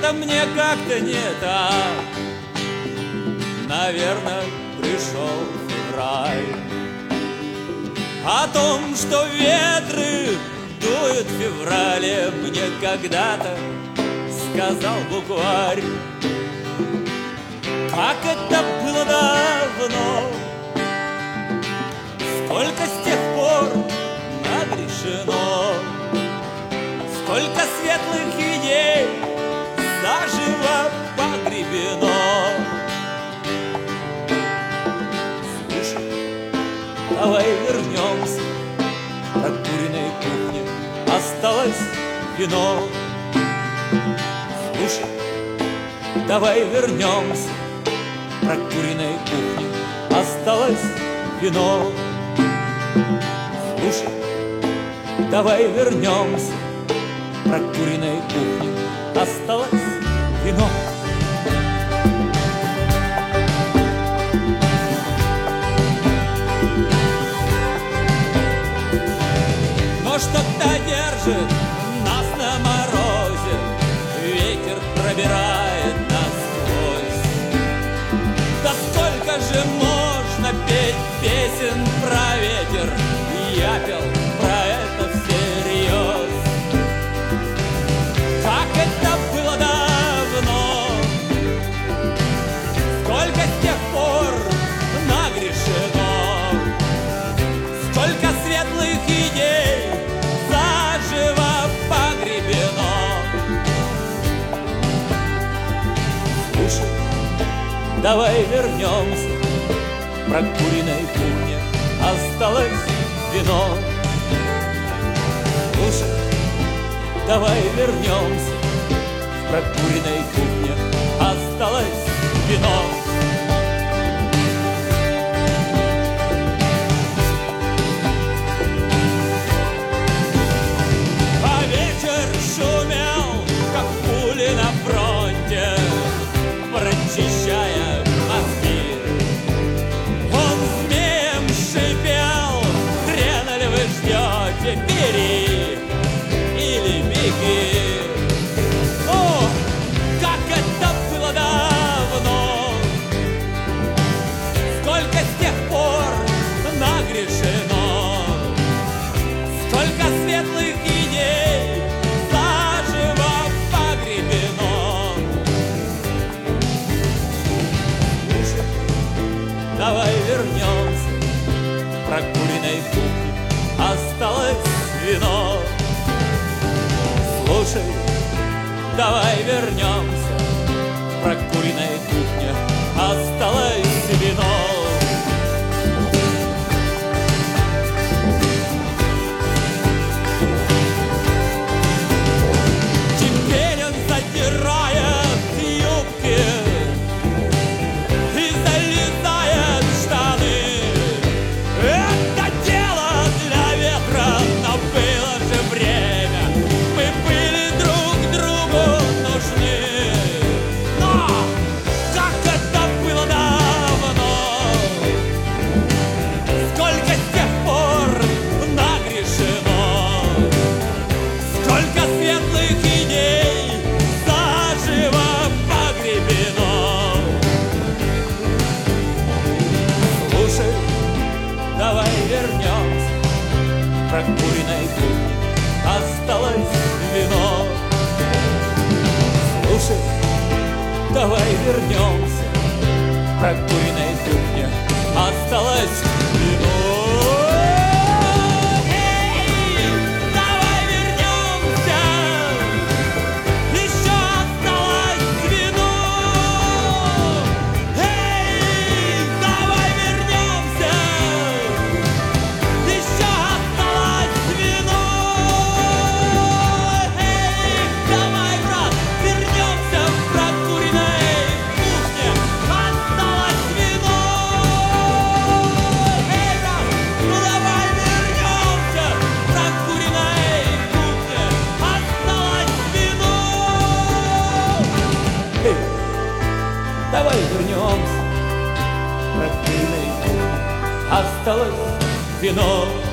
Что-то мне как-то не так. Наверное, пришел февраль. О том, что ветры дуют в феврале, мне когда-то сказал букварь. Как это было давно, сколько с тех пор нагрешено, сколько светлых идей заживо погребено. Слушай, давай вернемся к прокуренной кухне, осталось вино. Слушай, давай вернемся к прокуренной кухне, осталось вино. Слушай, давай вернемся к прокуренной кухне, осталось вино. Но что-то держит нас на морозе, ветер пробирает насквозь. Да сколько же можно петь песен про ветер, я пел про это всерьез. Как это было давно, сколько с тех пор нагрешено, сколько светлых идей заживо погребено. Слушай, давай вернемся к прокуренной кухне, осталось вино. Слушай, давай вернемся к прокуренной кухне, осталось вино. А ветер шумел, как пули на фронте, прочищая мозги. Он змеем шипел: хрена ли вы ждете, бери или беги. О, как это было давно, сколько с тех пор нагрешено, сколько светлых идей заживо погребено. Слушай, давай вернемся к прокуренной кухне, осталось вино. Слушай, давай вернемся к прокуренной кухне, осталось вино. Теперь он задирает юбки и залезает в штаны. Это дело для ветра, но было же время, мы были друг другу нужны. Но как это было давно, сколько с тех пор нагрешено, сколько светлых идей заживо погребено. Слушай, давай вернемся к прокуренной кухне, осталось вино. Слушай, давай вернемся к прокуренной кухне, осталось вино. Эй, давай вернемся, еще осталось вино. Эй, давай вернемся, еще осталось вино. Эй, давай, брат, вернемся в прокуренной кухне, осталось вино. Эй, брат, ну давай вернемся в прокуренной кухне, осталось вино. Эй, давай вернемся в прокуренной кухне, осталось вино.